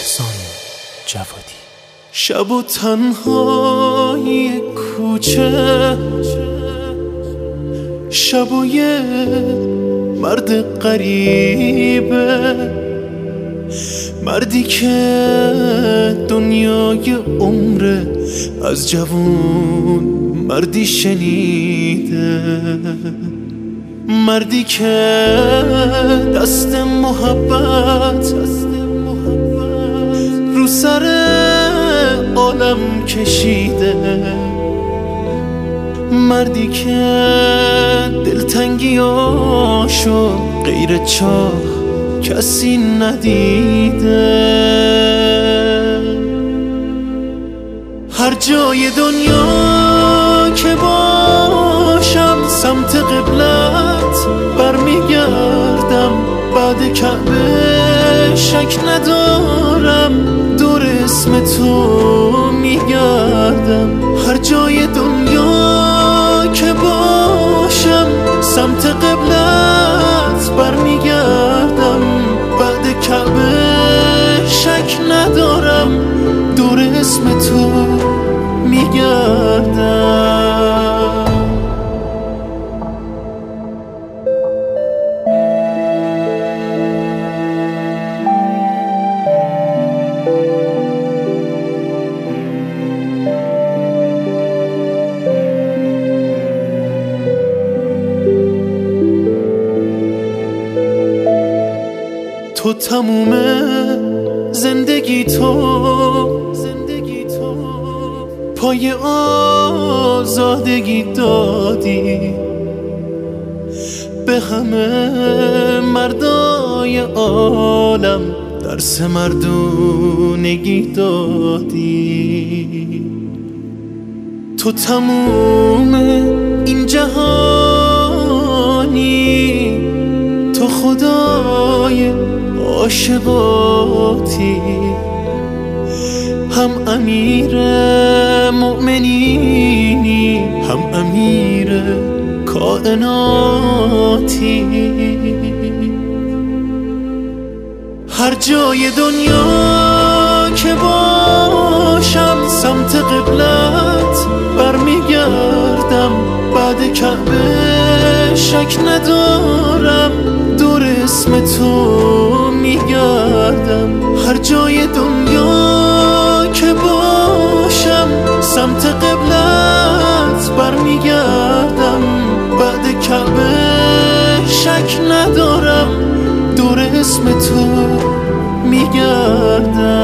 احسان جوادی. شب و تنهای کوچه، شب و یه مرد غریبه، مردی که دنیای عمره از جوون مردی شنیده، مردی که دست محبت رو سر عالم کشیده، مردی که دلتنگیاشو غیر چاه کسی ندیده. هر جای دنیا که باشم سمت قبلت برمیگردم، بعد کعبه شک ندارم دور اسم تو میگردم. هر جای دنیا که باشم سمت قبلت برمیگردم، بعد کعبه شک ندارم دور اسم تو میگردم. تو تموم زندگی تو پای آزادگی دادی، به همه مردای عالم درس مردونگی دادی. تو تموم این جهانی، تو خدای عاشقاتی، هم امیر مؤمنینی هم امیر کائناتی. هر جای دنیا که باشم سمت قبلت برمیگردم، بعد کعبه شک ندارم دور اسم تو میگردم. هر جای دنیا که باشم سمت قبلت برمیگردم، بعد کعبه شک ندارم دور اسم تو میگردم.